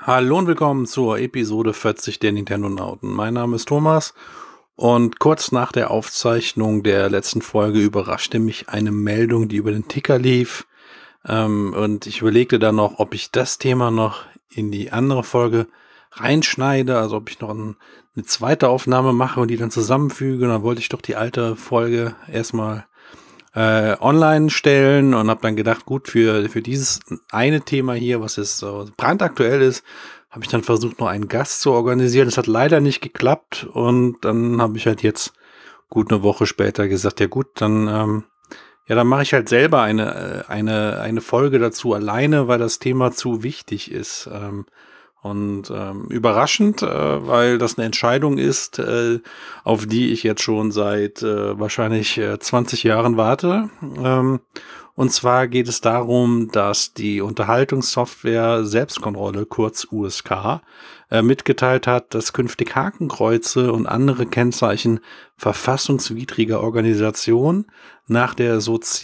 Hallo und willkommen zur Episode 40 der Nintendo-Nauten. Mein Name ist Thomas und kurz nach der Aufzeichnung der letzten Folge überraschte mich eine Meldung, die über den Ticker lief. Und ich überlegte dann noch, ob ich das Thema noch in die andere Folge reinschneide, also ob ich noch eine zweite Aufnahme mache und die dann zusammenfüge. Und dann wollte ich doch die alte Folge erstmal online stellen und habe dann gedacht, gut, für dieses eine Thema hier, was jetzt so brandaktuell ist, habe ich dann versucht, noch einen Gast zu organisieren. Das hat leider nicht geklappt und dann habe ich halt jetzt gut eine Woche später gesagt, ja gut, dann mache ich halt selber eine Folge dazu alleine, weil das Thema zu wichtig ist. Überraschend, weil das eine Entscheidung ist, auf die ich jetzt schon seit wahrscheinlich 20 Jahren warte. Und zwar geht es darum, dass die Unterhaltungssoftware Selbstkontrolle, kurz USK, mitgeteilt hat, dass künftig Hakenkreuze und andere Kennzeichen verfassungswidriger Organisation nach der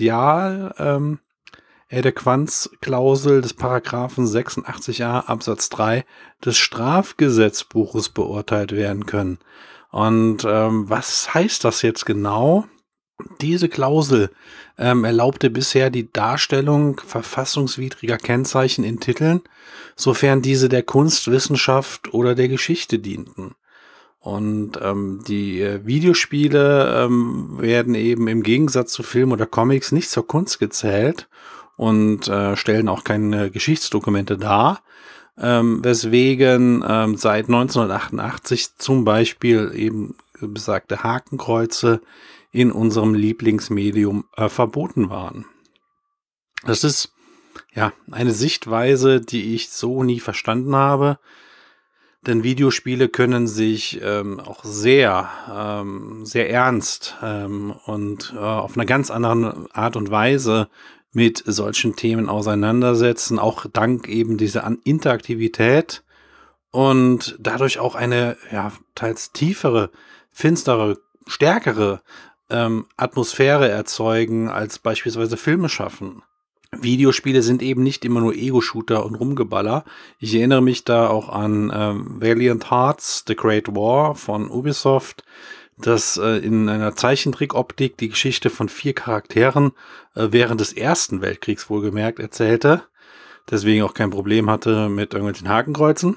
Adäquanzklausel des Paragraphen 86a Absatz 3 des Strafgesetzbuches beurteilt werden können. Und was heißt das jetzt genau? Diese Klausel erlaubte bisher die Darstellung verfassungswidriger Kennzeichen in Titeln, sofern diese der Kunst, Wissenschaft oder der Geschichte dienten. Und die Videospiele werden eben im Gegensatz zu Filmen oder Comics nicht zur Kunst gezählt und stellen auch keine Geschichtsdokumente dar, weswegen seit 1988 zum Beispiel eben besagte Hakenkreuze in unserem Lieblingsmedium verboten waren. Das ist ja eine Sichtweise, die ich so nie verstanden habe. Denn Videospiele können sich auch sehr ernst und auf einer ganz anderen Art und Weise mit solchen Themen auseinandersetzen, auch dank eben dieser Interaktivität und dadurch auch eine teils tiefere, finstere, stärkere Atmosphäre erzeugen, als beispielsweise Filme schaffen. Videospiele sind eben nicht immer nur Ego-Shooter und Rumgeballer. Ich erinnere mich da auch an Valiant Hearts, The Great War von Ubisoft, das in einer Zeichentrickoptik die Geschichte von 4 Charakteren während des Ersten Weltkriegs wohlgemerkt erzählte. Deswegen auch kein Problem hatte mit irgendwelchen Hakenkreuzen.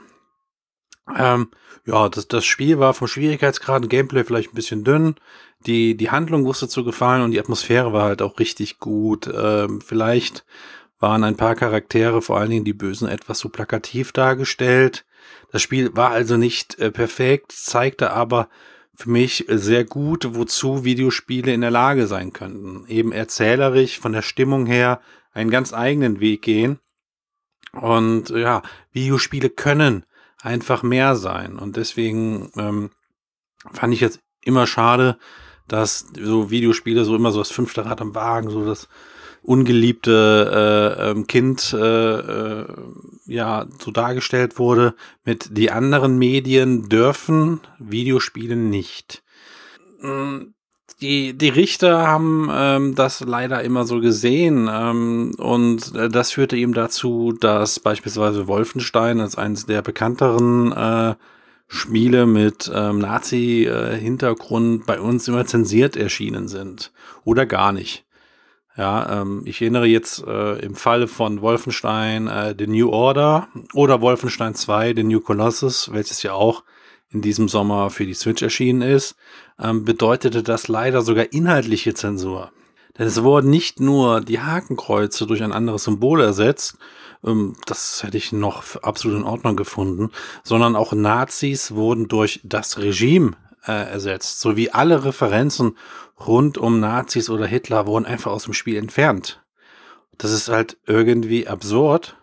Das Spiel war vom Schwierigkeitsgrad und Gameplay vielleicht ein bisschen dünn. Die Handlung wusste zu gefallen und die Atmosphäre war halt auch richtig gut. Vielleicht waren ein paar Charaktere, vor allen Dingen die Bösen, etwas zu plakativ dargestellt. Das Spiel war also nicht perfekt, zeigte aber für mich sehr gut, wozu Videospiele in der Lage sein könnten. Eben erzählerisch, von der Stimmung her, einen ganz eigenen Weg gehen. Und ja, Videospiele können einfach mehr sein. Und deswegen fand ich jetzt immer schade, dass so Videospiele so immer so das 5. Rad am Wagen, so das ungeliebte Kind so dargestellt wurde. Mit die anderen Medien dürfen Videospiele nicht. Die Richter haben das leider immer so gesehen und das führte eben dazu, dass beispielsweise Wolfenstein als eines der bekannteren Spiele mit Nazi-Hintergrund bei uns immer zensiert erschienen sind oder gar nicht. Ja, ich erinnere jetzt im Falle von Wolfenstein The New Order oder Wolfenstein 2 The New Colossus, welches ja auch in diesem Sommer für die Switch erschienen ist, bedeutete das leider sogar inhaltliche Zensur. Denn es wurden nicht nur die Hakenkreuze durch ein anderes Symbol ersetzt, das hätte ich noch absolut in Ordnung gefunden, sondern auch Nazis wurden durch das Regime ersetzt, sowie alle Referenzen rund um Nazis oder Hitler wurden einfach aus dem Spiel entfernt. Das ist halt irgendwie absurd,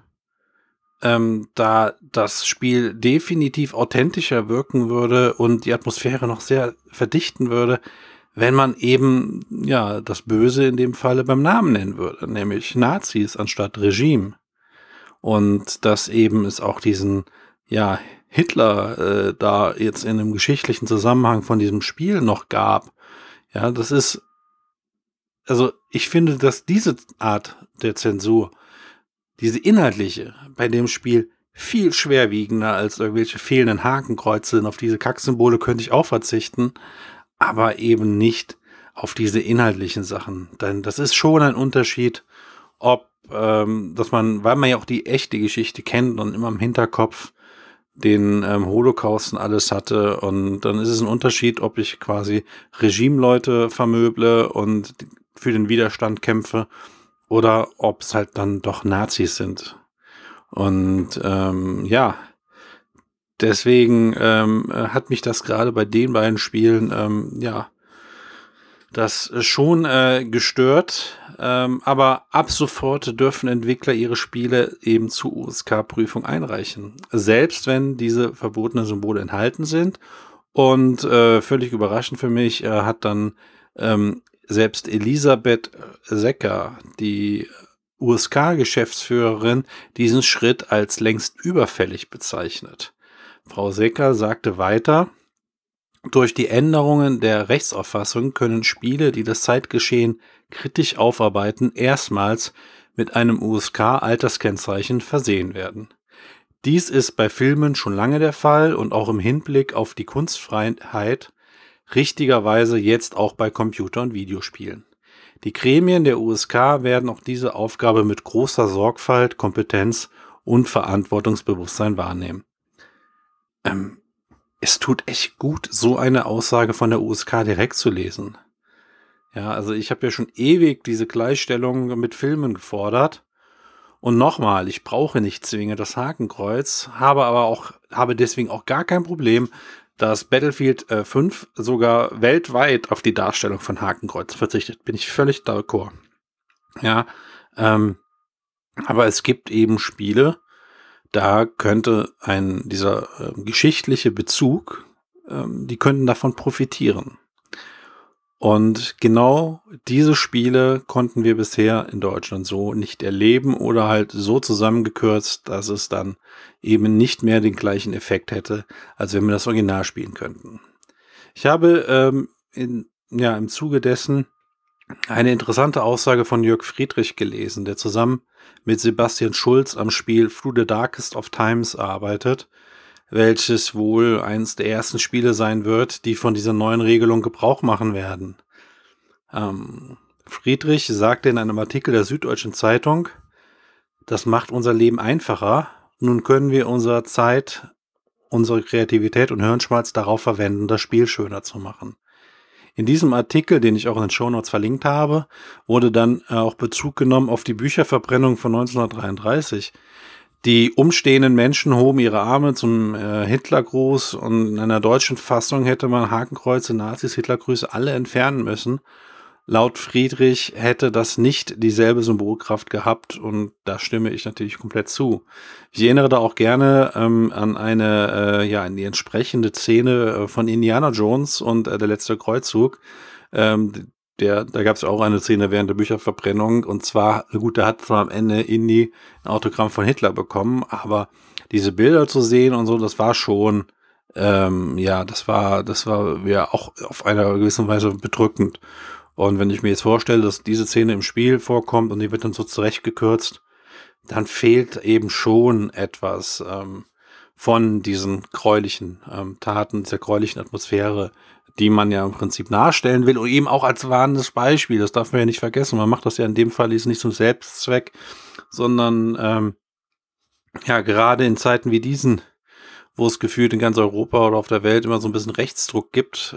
da das Spiel definitiv authentischer wirken würde und die Atmosphäre noch sehr verdichten würde, wenn man eben, das Böse in dem Falle beim Namen nennen würde, nämlich Nazis anstatt Regime. Und dass eben es auch diesen, Hitler da jetzt in einem geschichtlichen Zusammenhang von diesem Spiel noch gab. Ja, das ist, also ich finde, dass diese Art der Zensur, diese inhaltliche, bei dem Spiel viel schwerwiegender als irgendwelche fehlenden Hakenkreuze. Denn auf diese Kacksymbole könnte ich auch verzichten, aber eben nicht auf diese inhaltlichen Sachen. Denn das ist schon ein Unterschied, ob, dass man, weil man ja auch die echte Geschichte kennt und immer im Hinterkopf den Holocaust und alles hatte. Und dann ist es ein Unterschied, ob ich quasi Regimeleute vermöble und für den Widerstand kämpfe oder ob es halt dann doch Nazis sind. Und ja, deswegen hat mich das gerade bei den beiden Spielen ja das schon gestört. Aber ab sofort dürfen Entwickler ihre Spiele eben zur USK-Prüfung einreichen. Selbst wenn diese verbotenen Symbole enthalten sind. Und völlig überraschend für mich hat dann selbst Elisabeth Secker, die USK-Geschäftsführerin, diesen Schritt als längst überfällig bezeichnet. Frau Secker sagte weiter: Durch die Änderungen der Rechtsauffassung können Spiele, die das Zeitgeschehen kritisch aufarbeiten, erstmals mit einem USK-Alterskennzeichen versehen werden. Dies ist bei Filmen schon lange der Fall und auch im Hinblick auf die Kunstfreiheit richtigerweise jetzt auch bei Computer- und Videospielen. Die Gremien der USK werden auch diese Aufgabe mit großer Sorgfalt, Kompetenz und Verantwortungsbewusstsein wahrnehmen. Es tut echt gut, so eine Aussage von der USK direkt zu lesen. Ja, also ich habe ja schon ewig diese Gleichstellung mit Filmen gefordert. Und nochmal, ich brauche nicht zwingend das Hakenkreuz, habe deswegen auch gar kein Problem, dass Battlefield 5 sogar weltweit auf die Darstellung von Hakenkreuz verzichtet. Bin ich völlig d'accord. Ja, aber es gibt eben Spiele, da könnte dieser geschichtliche Bezug, die könnten davon profitieren. Und genau diese Spiele konnten wir bisher in Deutschland so nicht erleben oder halt so zusammengekürzt, dass es dann eben nicht mehr den gleichen Effekt hätte, als wenn wir das Original spielen könnten. Ich habe im Zuge dessen eine interessante Aussage von Jörg Friedrich gelesen, der zusammen mit Sebastian Schulz am Spiel Through the Darkest of Times arbeitet, welches wohl eines der ersten Spiele sein wird, die von dieser neuen Regelung Gebrauch machen werden. Friedrich sagte in einem Artikel der Süddeutschen Zeitung: Das macht unser Leben einfacher. Nun können wir unsere Zeit, unsere Kreativität und Hirnschmalz darauf verwenden, das Spiel schöner zu machen. In diesem Artikel, den ich auch in den Shownotes verlinkt habe, wurde dann auch Bezug genommen auf die Bücherverbrennung von 1933. Die umstehenden Menschen hoben ihre Arme zum Hitlergruß und in einer deutschen Fassung hätte man Hakenkreuze, Nazis, Hitlergrüße alle entfernen müssen. Laut Friedrich hätte das nicht dieselbe Symbolkraft gehabt und da stimme ich natürlich komplett zu. Ich erinnere da auch gerne an an die entsprechende Szene von Indiana Jones und der letzte Kreuzzug. Da gab es auch eine Szene während der Bücherverbrennung und zwar, gut, da hat zwar am Ende Indy ein Autogramm von Hitler bekommen, aber diese Bilder zu sehen und so, das war schon, das war ja auch auf einer gewissen Weise bedrückend. Und wenn ich mir jetzt vorstelle, dass diese Szene im Spiel vorkommt und die wird dann so zurechtgekürzt, dann fehlt eben schon etwas von diesen gräulichen Taten, dieser gräulichen Atmosphäre, die man ja im Prinzip nachstellen will und eben auch als warnendes Beispiel. Das darf man ja nicht vergessen. Man macht das ja in dem Fall jetzt nicht zum Selbstzweck, sondern gerade in Zeiten wie diesen, wo es gefühlt in ganz Europa oder auf der Welt immer so ein bisschen Rechtsdruck gibt,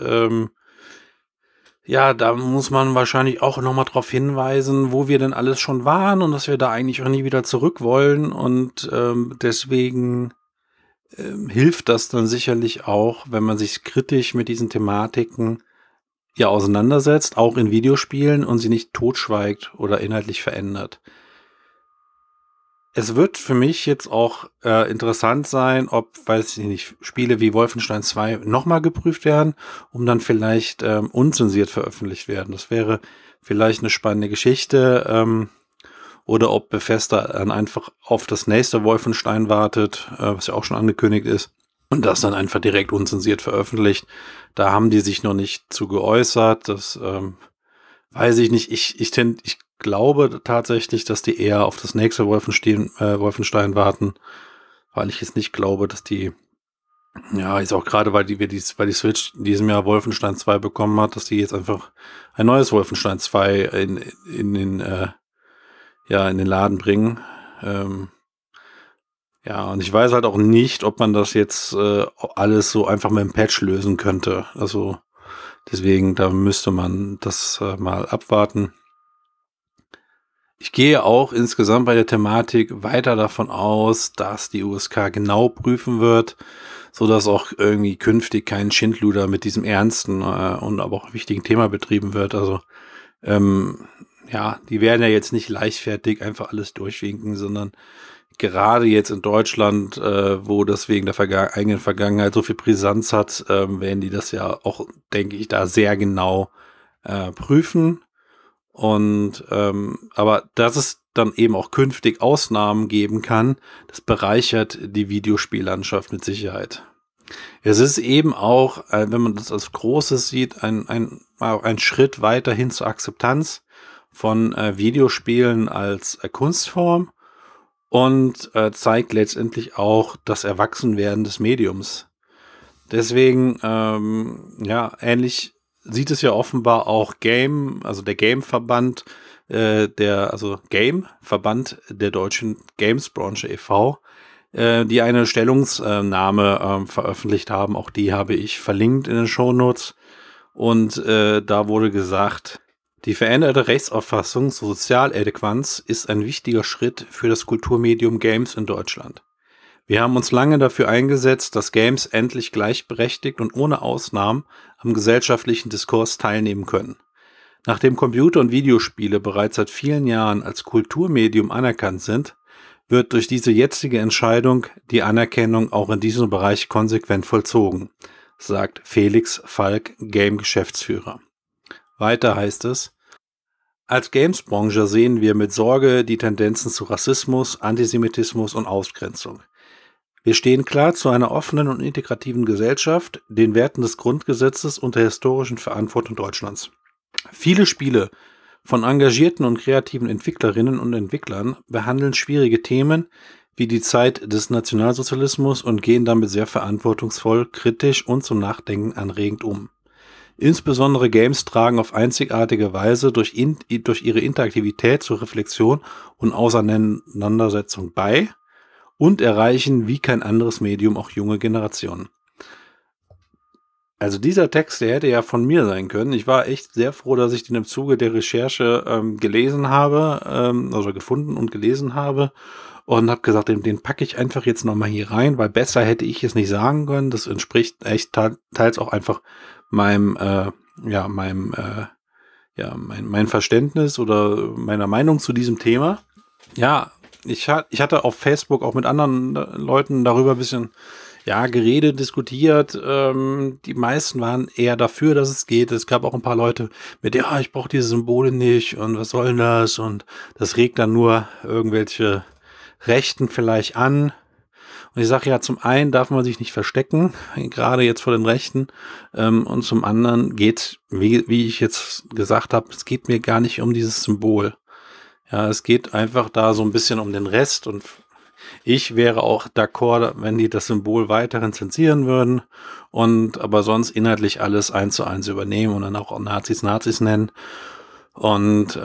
da muss man wahrscheinlich auch nochmal drauf hinweisen, wo wir denn alles schon waren und dass wir da eigentlich auch nie wieder zurück wollen. Und deswegen hilft das dann sicherlich auch, wenn man sich kritisch mit diesen Thematiken auseinandersetzt, auch in Videospielen und sie nicht totschweigt oder inhaltlich verändert. Es wird für mich jetzt auch interessant sein, ob, weiß ich nicht, Spiele wie Wolfenstein 2 nochmal geprüft werden, um dann vielleicht unzensiert veröffentlicht werden. Das wäre vielleicht eine spannende Geschichte. Oder ob Bethesda dann einfach auf das nächste Wolfenstein wartet, was ja auch schon angekündigt ist, und das dann einfach direkt unzensiert veröffentlicht. Da haben die sich noch nicht zu geäußert. Das weiß ich nicht. Ich glaube tatsächlich, dass die eher auf das nächste Wolfenstein warten. weil ich jetzt nicht glaube, dass die, ja, jetzt auch gerade, weil weil die Switch in diesem Jahr Wolfenstein 2 bekommen hat, dass die jetzt einfach ein neues Wolfenstein 2 in den Laden bringen. Ja, und ich weiß halt auch nicht, ob man das jetzt alles so einfach mit dem Patch lösen könnte. Also deswegen, da müsste man das mal abwarten. Ich gehe auch insgesamt bei der Thematik weiter davon aus, dass die USK genau prüfen wird, so dass auch irgendwie künftig kein Schindluder mit diesem ernsten und aber auch wichtigen Thema betrieben wird. Also ja, die werden ja jetzt nicht leichtfertig einfach alles durchwinken, sondern gerade jetzt in Deutschland, wo das wegen der eigenen Vergangenheit so viel Brisanz hat, werden die das ja auch, denke ich, da sehr genau prüfen. Und aber dass es dann eben auch künftig Ausnahmen geben kann, das bereichert die Videospiellandschaft mit Sicherheit. Es ist eben auch, wenn man das als Großes sieht, ein Schritt weiter hin zur Akzeptanz von Videospielen als Kunstform und zeigt letztendlich auch das Erwachsenwerden des Mediums. Deswegen, ja, ähnlich sieht es ja offenbar auch also der Game-Verband, Game-Verband der deutschen Games-Branche e.V., die eine Stellungnahme veröffentlicht haben. Auch die habe ich verlinkt in den Shownotes. Und da wurde gesagt, die veränderte Rechtsauffassung zur Sozialadäquanz ist ein wichtiger Schritt für das Kulturmedium Games in Deutschland. Wir haben uns lange dafür eingesetzt, dass Games endlich gleichberechtigt und ohne Ausnahmen am gesellschaftlichen Diskurs teilnehmen können. Nachdem Computer- und Videospiele bereits seit vielen Jahren als Kulturmedium anerkannt sind, wird durch diese jetzige Entscheidung die Anerkennung auch in diesem Bereich konsequent vollzogen, sagt Felix Falk, Game-Geschäftsführer. Weiter heißt es: Als Games-Branche sehen wir mit Sorge die Tendenzen zu Rassismus, Antisemitismus und Ausgrenzung. Wir stehen klar zu einer offenen und integrativen Gesellschaft, den Werten des Grundgesetzes und der historischen Verantwortung Deutschlands. Viele Spiele von engagierten und kreativen Entwicklerinnen und Entwicklern behandeln schwierige Themen wie die Zeit des Nationalsozialismus und gehen damit sehr verantwortungsvoll, kritisch und zum Nachdenken anregend um. Insbesondere Games tragen auf einzigartige Weise durch ihre Interaktivität zur Reflexion und Auseinandersetzung bei und erreichen wie kein anderes Medium auch junge Generationen. Also dieser Text, der hätte ja von mir sein können. Ich war echt sehr froh, dass ich den im Zuge der Recherche gelesen habe, also gefunden und gelesen habe und habe gesagt, den packe ich einfach jetzt nochmal hier rein, weil besser hätte ich es nicht sagen können. Das entspricht echt teils auch einfach meinem mein Verständnis oder meiner Meinung zu diesem Thema. Ja, ich hatte auf Facebook auch mit anderen Leuten darüber ein bisschen geredet, diskutiert. Die meisten waren eher dafür, dass es geht. Es gab auch ein paar Leute mit, ja, ich brauche diese Symbole nicht und was soll denn das? Und das regt dann nur irgendwelche Rechten vielleicht an. Und ich sage ja, zum einen darf man sich nicht verstecken, gerade jetzt vor den Rechten. Und zum anderen geht, wie ich jetzt gesagt habe, es geht mir gar nicht um dieses Symbol. Ja, es geht einfach da so ein bisschen um den Rest und ich wäre auch d'accord, wenn die das Symbol weiterhin zensieren würden und aber sonst inhaltlich alles 1:1 übernehmen und dann auch Nazis nennen. Und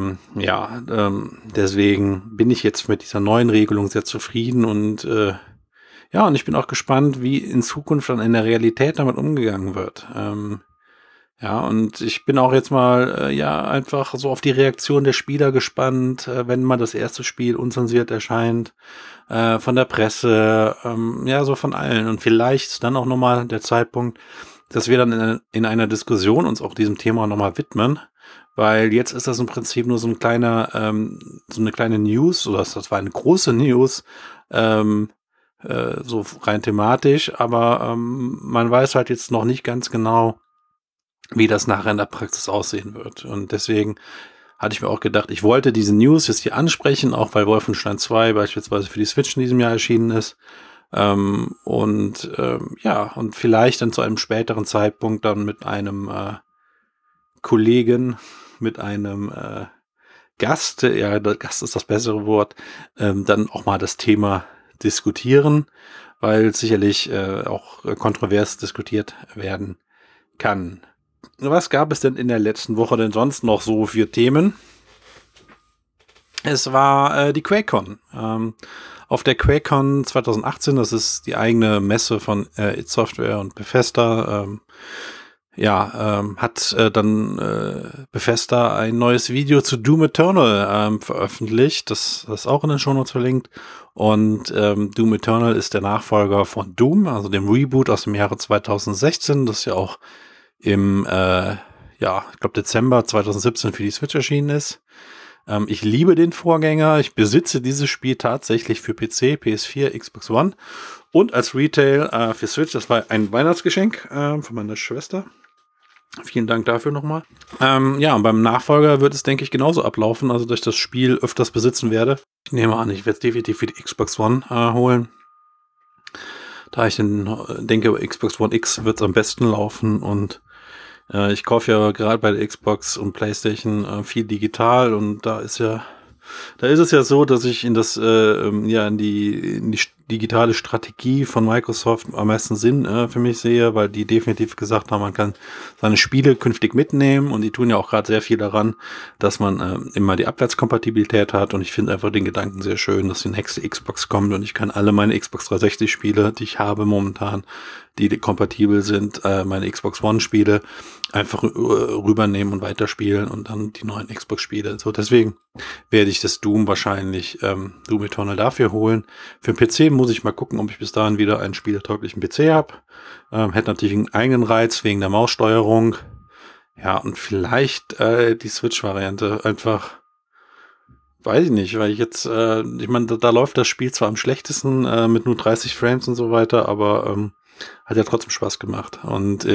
deswegen bin ich jetzt mit dieser neuen Regelung sehr zufrieden und und ich bin auch gespannt, wie in Zukunft dann in der Realität damit umgegangen wird. Und ich bin auch jetzt mal, einfach so auf die Reaktion der Spieler gespannt, wenn mal das erste Spiel unzensiert erscheint, von der Presse, so von allen. Und vielleicht dann auch nochmal der Zeitpunkt, dass wir dann in einer Diskussion uns auch diesem Thema nochmal widmen, weil jetzt ist das im Prinzip nur so ein so eine kleine News, oder das war eine große News, so rein thematisch, aber man weiß halt jetzt noch nicht ganz genau, wie das nachher in der Praxis aussehen wird. Und deswegen hatte ich mir auch gedacht, ich wollte diese News jetzt hier ansprechen, auch weil Wolfenstein 2 beispielsweise für die Switch in diesem Jahr erschienen ist. Und vielleicht dann zu einem späteren Zeitpunkt dann mit einem Kollegen, mit einem Gast, Gast ist das bessere Wort, dann auch mal das Thema diskutieren, weil sicherlich auch kontrovers diskutiert werden kann. Was gab es denn in der letzten Woche denn sonst noch so für Themen? Es war die QuakeCon. Auf der QuakeCon 2018, das ist die eigene Messe von id Software und Bethesda, hat dann Bethesda ein neues Video zu Doom Eternal veröffentlicht. Das ist auch in den Shownotes verlinkt. Und Doom Eternal ist der Nachfolger von Doom, also dem Reboot aus dem Jahre 2016, das ja auch im ich glaube Dezember 2017 für die Switch erschienen ist. Ich liebe den Vorgänger. Ich besitze dieses Spiel tatsächlich für PC, PS4, Xbox One und als Retail für Switch. Das war ein Weihnachtsgeschenk von meiner Schwester. Vielen Dank dafür nochmal. Und beim Nachfolger wird es, denke ich, genauso ablaufen, also dass ich das Spiel öfters besitzen werde. Ich nehme an, ich werde es definitiv für die Xbox One holen. Da ich denke, bei Xbox One X wird es am besten laufen und ich kaufe ja gerade bei der Xbox und PlayStation viel digital und da ist es ja so, dass ich in die digitale Strategie von Microsoft am meisten Sinn für mich sehe, weil die definitiv gesagt haben, man kann seine Spiele künftig mitnehmen und die tun ja auch gerade sehr viel daran, dass man immer die Abwärtskompatibilität hat und ich finde einfach den Gedanken sehr schön, dass die nächste Xbox kommt und ich kann alle meine Xbox 360 Spiele, die ich habe momentan, die kompatibel sind, meine Xbox One Spiele einfach rübernehmen und weiterspielen und dann die neuen Xbox Spiele. So, deswegen werde ich das Doom wahrscheinlich, Doom Eternal dafür holen. Für den PC muss ich mal gucken, ob ich bis dahin wieder einen spieletauglichen PC habe. Hätte natürlich einen eigenen Reiz wegen der Maussteuerung. Ja, und vielleicht die Switch-Variante einfach, weiß ich nicht, weil ich jetzt, ich meine, da läuft das Spiel zwar am schlechtesten mit nur 30 Frames und so weiter, aber hat ja trotzdem Spaß gemacht. Und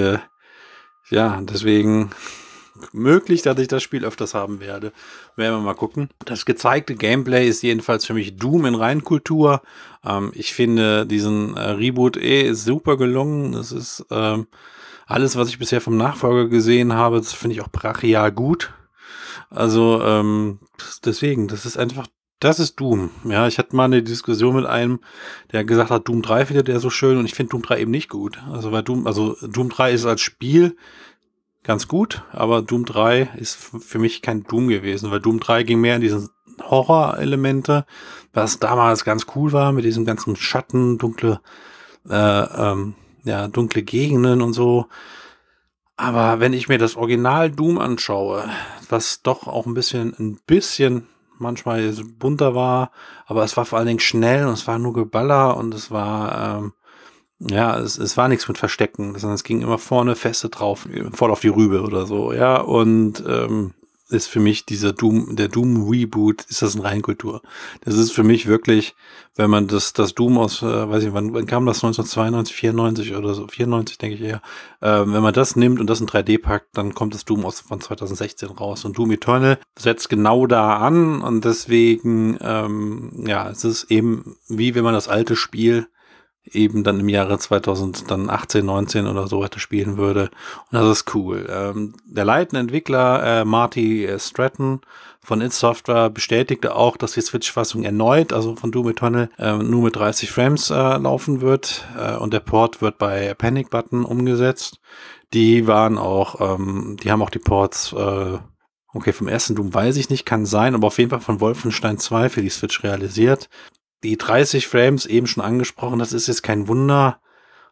deswegen möglich, dass ich das Spiel öfters haben werde. Werden wir mal gucken. Das gezeigte Gameplay ist jedenfalls für mich Doom in Reinkultur. Ich finde diesen Reboot super gelungen. Das ist alles, was ich bisher vom Nachfolger gesehen habe, das finde ich auch brachial gut. Also deswegen, das ist Doom. Ja, ich hatte mal eine Diskussion mit einem, der gesagt hat, Doom 3 findet er so schön und ich finde Doom 3 eben nicht gut. Also Doom 3 ist als Spiel ganz gut, aber Doom 3 ist für mich kein Doom gewesen, weil Doom 3 ging mehr in diesen Horror-Elemente, was damals ganz cool war, mit diesem ganzen Schatten, dunkle Gegenden und so. Aber wenn ich mir das Original Doom anschaue, was doch auch ein bisschen manchmal bunter war, aber es war vor allen Dingen schnell und es war nur Geballer und es war es war nichts mit Verstecken, sondern es ging immer vorne feste drauf, voll auf die Rübe oder so, ja, und ist für mich der Doom Reboot, ist das eine Reinkultur. Das ist für mich wirklich, wenn man das Doom aus, weiß ich, wann kam das, 1992, 94 oder so, 94 denke ich eher, wenn man das nimmt und das in 3D packt, dann kommt das Doom von 2016 raus und Doom Eternal setzt genau da an und deswegen, es ist eben wie wenn man das alte Spiel eben dann im Jahre 2018, 19 oder so weiter spielen würde. Und das ist cool. Der leitende Entwickler Marty Stratton von id Software bestätigte auch, dass die Switch-Fassung erneut, also von Doom Eternal, nur mit 30 Frames laufen wird. Und der Port wird bei Panic Button umgesetzt. Die haben auch die Ports vom ersten Doom weiß ich nicht, kann sein, aber auf jeden Fall von Wolfenstein 2 für die Switch realisiert. Die 30 Frames eben schon angesprochen, das ist jetzt kein Wunder,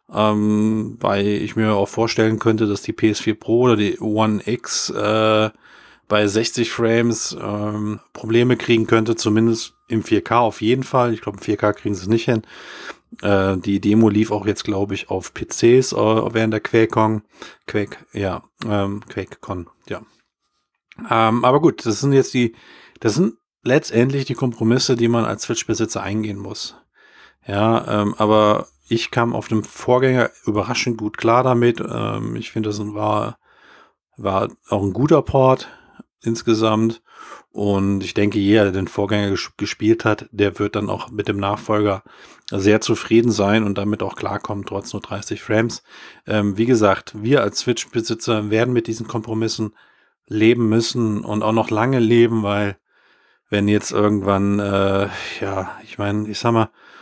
weil ich mir auch vorstellen könnte, dass die PS4 Pro oder die One X bei 60 Frames Probleme kriegen könnte, zumindest im 4K auf jeden Fall. Ich glaube, im 4K kriegen sie es nicht hin. Die Demo lief auch jetzt, glaube ich, auf PCs während der QuakeCon. QuakeCon, ja. Aber gut, das sind letztendlich die Kompromisse, die man als Switch-Besitzer eingehen muss. Ja, aber ich kam auf dem Vorgänger überraschend gut klar damit. Ich finde, das war auch ein guter Port insgesamt. Und ich denke, jeder, der den Vorgänger gespielt hat, der wird dann auch mit dem Nachfolger sehr zufrieden sein und damit auch klarkommen, trotz nur 30 Frames. Wie gesagt, wir als Switch-Besitzer werden mit diesen Kompromissen leben müssen und auch noch lange leben, weil wenn jetzt irgendwann, ich sag mal,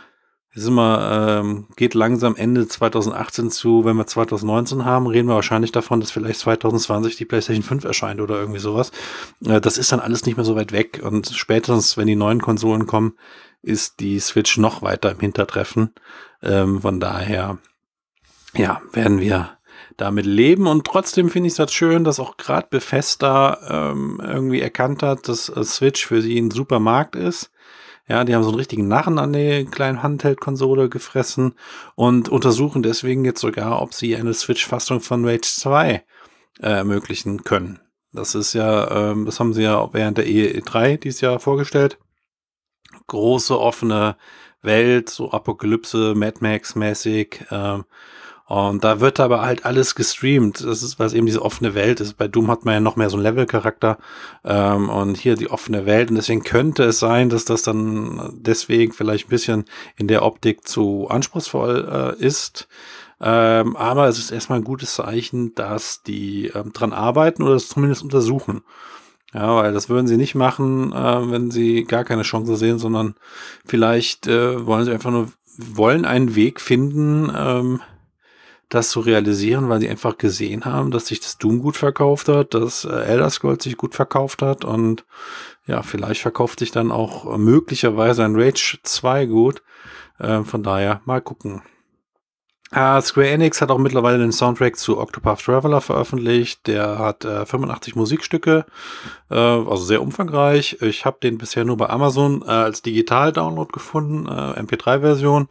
Geht langsam Ende 2018 zu. Wenn wir 2019 haben, reden wir wahrscheinlich davon, dass vielleicht 2020 die PlayStation 5 erscheint oder irgendwie sowas. Das ist dann alles nicht mehr so weit weg. Und spätestens, wenn die neuen Konsolen kommen, ist die Switch noch weiter im Hintertreffen. Von daher, ja, werden wir damit leben. Und trotzdem finde ich es das schön, dass auch gerade Bethesda irgendwie erkannt hat, dass Switch für sie ein super Markt ist. Ja, die haben so einen richtigen Narren an der kleinen Handheld-Konsole gefressen und untersuchen deswegen jetzt sogar, ob sie eine Switch-Fassung von Rage 2 ermöglichen können. Das ist ja, das haben sie ja während der E3 dieses Jahr vorgestellt. Große offene Welt, so Apokalypse, Mad Max-mäßig. Und da wird aber halt alles gestreamt. Das ist, weil es eben diese offene Welt ist. Bei Doom hat man ja noch mehr so einen Level-Charakter. Und hier die offene Welt. Und deswegen könnte es sein, dass das dann deswegen vielleicht ein bisschen in der Optik zu anspruchsvoll ist. Aber es ist erstmal ein gutes Zeichen, dass die dran arbeiten oder es zumindest untersuchen. Ja, weil das würden sie nicht machen, wenn sie gar keine Chance sehen, sondern vielleicht wollen sie einfach nur einen Weg finden, das zu realisieren, weil sie einfach gesehen haben, dass sich das Doom gut verkauft hat, dass Elder Scrolls sich gut verkauft hat und ja, vielleicht verkauft sich dann auch möglicherweise ein Rage 2 gut. Von daher mal gucken. Square Enix hat auch mittlerweile den Soundtrack zu Octopath Traveler veröffentlicht. Der hat 85 Musikstücke, also sehr umfangreich. Ich habe den bisher nur bei Amazon als Digital-Download gefunden, MP3-Version.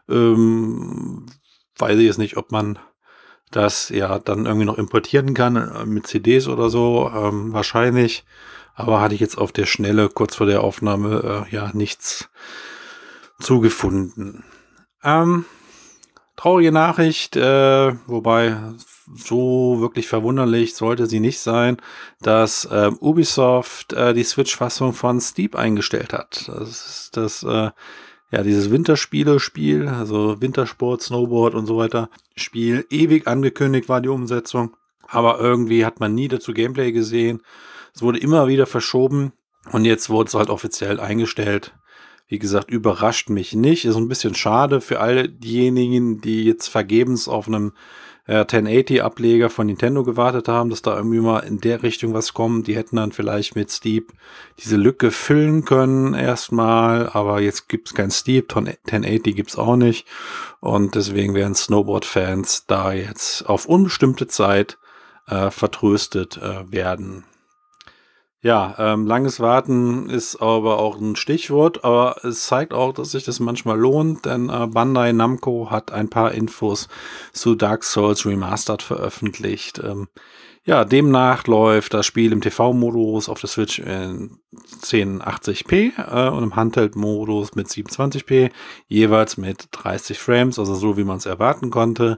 Weiß ich jetzt nicht, ob man das ja dann irgendwie noch importieren kann mit CDs oder so. Wahrscheinlich. Aber hatte ich jetzt auf der Schnelle kurz vor der Aufnahme ja nichts zugefunden. Traurige Nachricht, wobei so wirklich verwunderlich sollte sie nicht sein, dass Ubisoft die Switch-Fassung von Steep eingestellt hat. Das ist das, ja, dieses Winterspiele-Spiel, also Wintersport, Snowboard und so weiter. Spiel ewig angekündigt war die Umsetzung, aber irgendwie hat man nie dazu Gameplay gesehen. Es wurde immer wieder verschoben und jetzt wurde es halt offiziell eingestellt. Wie gesagt, überrascht mich nicht. Ist ein bisschen schade für alle diejenigen, die jetzt vergebens auf einem 1080-Ableger von Nintendo gewartet haben, dass da irgendwie mal in der Richtung was kommt. Die hätten dann vielleicht mit Steep diese Lücke füllen können erstmal, aber jetzt gibt's kein Steep, 1080 gibt's auch nicht und deswegen werden Snowboard-Fans da jetzt auf unbestimmte Zeit vertröstet werden. Ja, langes Warten ist aber auch ein Stichwort, aber es zeigt auch, dass sich das manchmal lohnt, denn Bandai Namco hat ein paar Infos zu Dark Souls Remastered veröffentlicht. Ja, demnach läuft das Spiel im TV-Modus auf der Switch in 1080p und im Handheld-Modus mit 27p, jeweils mit 30 Frames, also so wie man es erwarten konnte.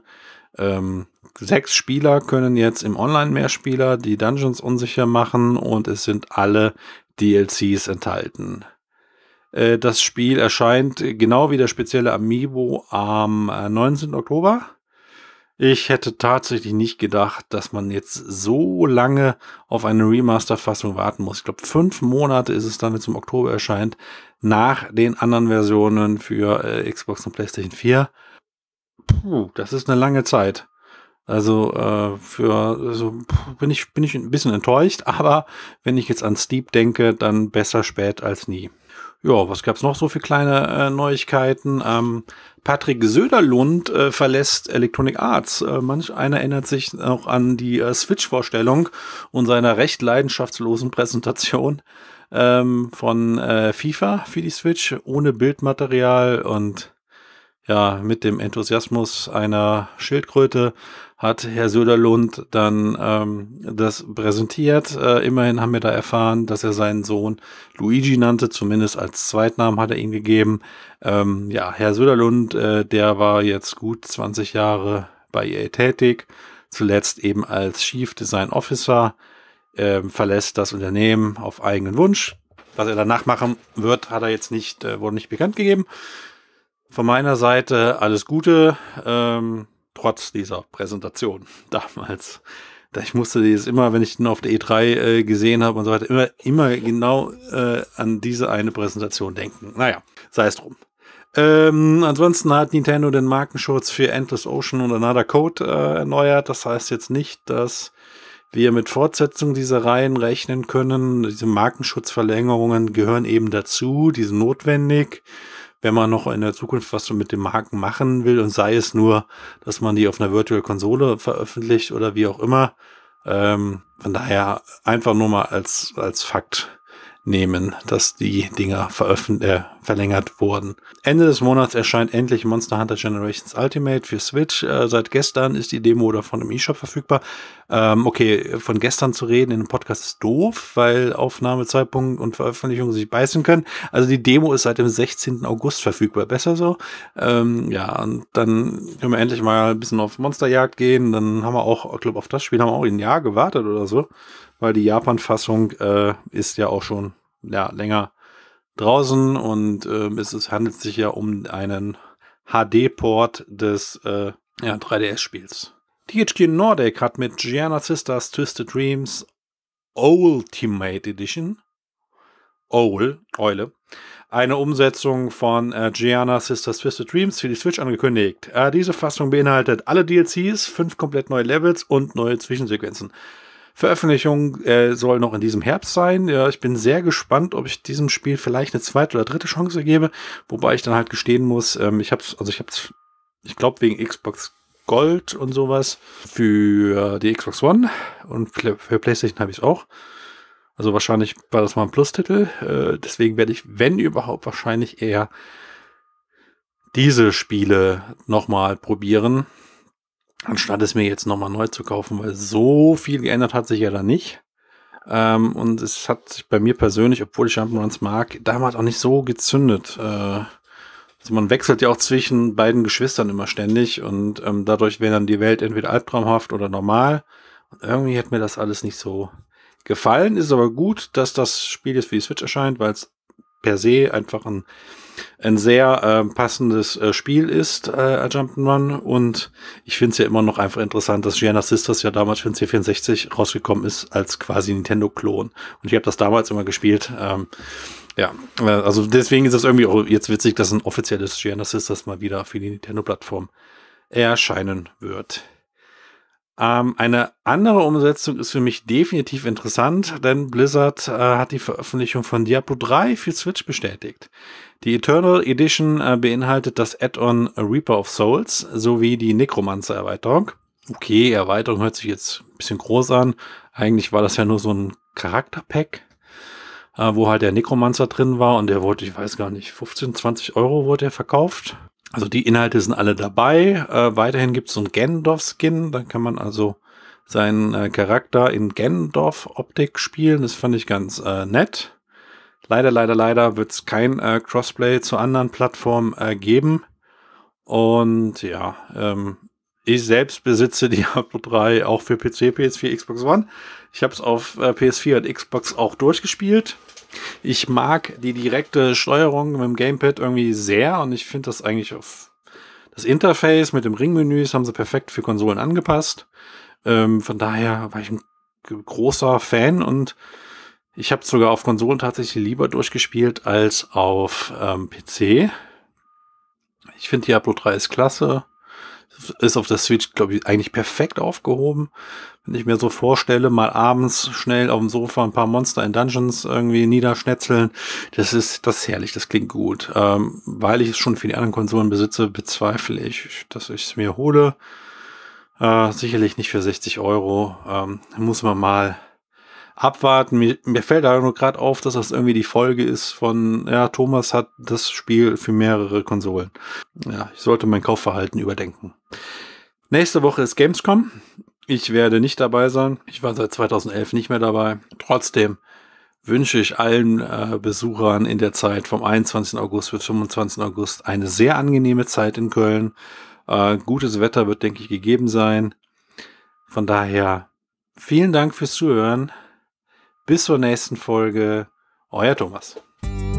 6 Spieler können jetzt im Online-Mehrspieler die Dungeons unsicher machen und es sind alle DLCs enthalten. Das Spiel erscheint genau wie der spezielle Amiibo am 19. Oktober. Ich hätte tatsächlich nicht gedacht, dass man jetzt so lange auf eine Remaster-Fassung warten muss. Ich glaube, 5 Monate ist es dann, wenn es im Oktober erscheint, nach den anderen Versionen für Xbox und PlayStation 4. Das ist eine lange Zeit. Also bin ich ein bisschen enttäuscht, aber wenn ich jetzt an Steep denke, dann besser spät als nie. Ja, was gab's noch so für kleine Neuigkeiten? Patrick Söderlund verlässt Electronic Arts. Manch einer erinnert sich auch an die Switch-Vorstellung und seiner recht leidenschaftslosen Präsentation von FIFA für die Switch ohne Bildmaterial und ja, mit dem Enthusiasmus einer Schildkröte hat Herr Söderlund dann das präsentiert. Immerhin haben wir da erfahren, dass er seinen Sohn Luigi nannte, zumindest als Zweitnamen hat er ihn gegeben. Ja, Herr Söderlund, der war jetzt gut 20 Jahre bei EA tätig, zuletzt eben als Chief Design Officer, verlässt das Unternehmen auf eigenen Wunsch. Was er danach machen wird, hat er jetzt nicht, wurde nicht bekannt gegeben. Von meiner Seite alles Gute, trotz dieser Präsentation damals. Ich musste dieses immer, wenn ich den auf der E3 gesehen habe und so weiter, immer genau an diese eine Präsentation denken. Naja, sei es drum. Ansonsten hat Nintendo den Markenschutz für Endless Ocean und Another Code erneuert. Das heißt jetzt nicht, dass wir mit Fortsetzung dieser Reihen rechnen können. Diese Markenschutzverlängerungen gehören eben dazu, die sind notwendig, wenn man noch in der Zukunft was mit den Marken machen will und sei es nur, dass man die auf einer Virtual Konsole veröffentlicht oder wie auch immer. Von daher einfach nur mal als Fakt nehmen, dass die Dinger verlängert wurden. Ende des Monats erscheint endlich Monster Hunter Generations Ultimate für Switch. Seit gestern ist die Demo davon im eShop verfügbar. Okay, von gestern zu reden in einem Podcast ist doof, weil Aufnahmezeitpunkt und Veröffentlichung sich beißen können. Also die Demo ist seit dem 16. August verfügbar. Besser so. Ja, und dann können wir endlich mal ein bisschen auf Monsterjagd gehen. Dann haben wir auch, ich glaube, auf das Spiel haben wir auch ein Jahr gewartet oder so. Weil die Japan-Fassung ist ja auch schon länger draußen und es handelt sich ja um einen HD-Port des 3DS-Spiels. THQ Nordic hat mit Gianna Sisters Twisted Dreams Ultimate Edition Eule eine Umsetzung von Gianna Sisters Twisted Dreams für die Switch angekündigt. Diese Fassung beinhaltet alle DLCs, 5 komplett neue Levels und neue Zwischensequenzen. Veröffentlichung soll noch in diesem Herbst sein. Ja, ich bin sehr gespannt, ob ich diesem Spiel vielleicht eine zweite oder dritte Chance gebe. Wobei ich dann halt gestehen muss, ich glaube wegen Xbox Gold und sowas für die Xbox One und für PlayStation habe ich es auch. Also wahrscheinlich war das mal ein Plus-Titel. Deswegen werde ich, wenn überhaupt, wahrscheinlich eher diese Spiele nochmal probieren, anstatt es mir jetzt nochmal neu zu kaufen, weil so viel geändert hat sich ja da nicht. Und es hat sich bei mir persönlich, obwohl ich Jump'n'Runs mag, damals auch nicht so gezündet. Also man wechselt ja auch zwischen beiden Geschwistern immer ständig und dadurch wäre dann die Welt entweder albtraumhaft oder normal. Und irgendwie hat mir das alles nicht so gefallen. Ist aber gut, dass das Spiel jetzt für die Switch erscheint, weil es per se einfach ein sehr passendes Spiel ist, Jump'n'Run. Und ich finde es ja immer noch einfach interessant, dass Gianna Sisters ja damals für den C64 rausgekommen ist als quasi Nintendo-Klon. Und ich habe das damals immer gespielt. Also deswegen ist es irgendwie auch jetzt witzig, dass ein offizielles Gianna Sisters mal wieder für die Nintendo-Plattform erscheinen wird. Eine andere Umsetzung ist für mich definitiv interessant, denn Blizzard hat die Veröffentlichung von Diablo 3 für Switch bestätigt. Die Eternal Edition beinhaltet das Add-on Reaper of Souls sowie die Necromancer-Erweiterung. Okay, Erweiterung hört sich jetzt ein bisschen groß an. Eigentlich war das ja nur so ein Charakter-Pack, wo halt der Necromancer drin war und der wurde, ich weiß gar nicht, 15, 20 Euro wurde er verkauft. Also die Inhalte sind alle dabei. Weiterhin gibt es so einen Ganondorf-Skin. Dann kann man also seinen Charakter in Ganondorf-Optik spielen. Das fand ich ganz nett. Leider wird es kein Crossplay zu anderen Plattformen geben. Und ja, ich selbst besitze Diablo 3 auch für PC, PS4, Xbox One. Ich habe es auf PS4 und Xbox auch durchgespielt. Ich mag die direkte Steuerung mit dem Gamepad irgendwie sehr und ich finde das eigentlich auf das Interface mit dem Ringmenü haben sie perfekt für Konsolen angepasst. Von daher war ich ein großer Fan und ich habe sogar auf Konsolen tatsächlich lieber durchgespielt als auf PC. Ich finde Diablo 3 ist klasse. Ist auf der Switch, glaube ich, eigentlich perfekt aufgehoben. Wenn ich mir so vorstelle, mal abends schnell auf dem Sofa ein paar Monster in Dungeons irgendwie niederschnetzeln, das ist herrlich, das klingt gut. Weil ich es schon für die anderen Konsolen besitze, bezweifle ich, dass ich es mir hole. Sicherlich nicht für 60 Euro. Muss man mal abwarten. Mir fällt da nur gerade auf, dass das irgendwie die Folge ist von, ja, Thomas hat das Spiel für mehrere Konsolen. Ja, ich sollte mein Kaufverhalten überdenken. Nächste Woche ist Gamescom. Ich werde nicht dabei sein. Ich war seit 2011 nicht mehr dabei. Trotzdem wünsche ich allen Besuchern in der Zeit vom 21. August bis 25. August eine sehr angenehme Zeit in Köln. Gutes Wetter wird, denke ich, gegeben sein. Von daher vielen Dank fürs Zuhören. Bis zur nächsten Folge. Euer Thomas.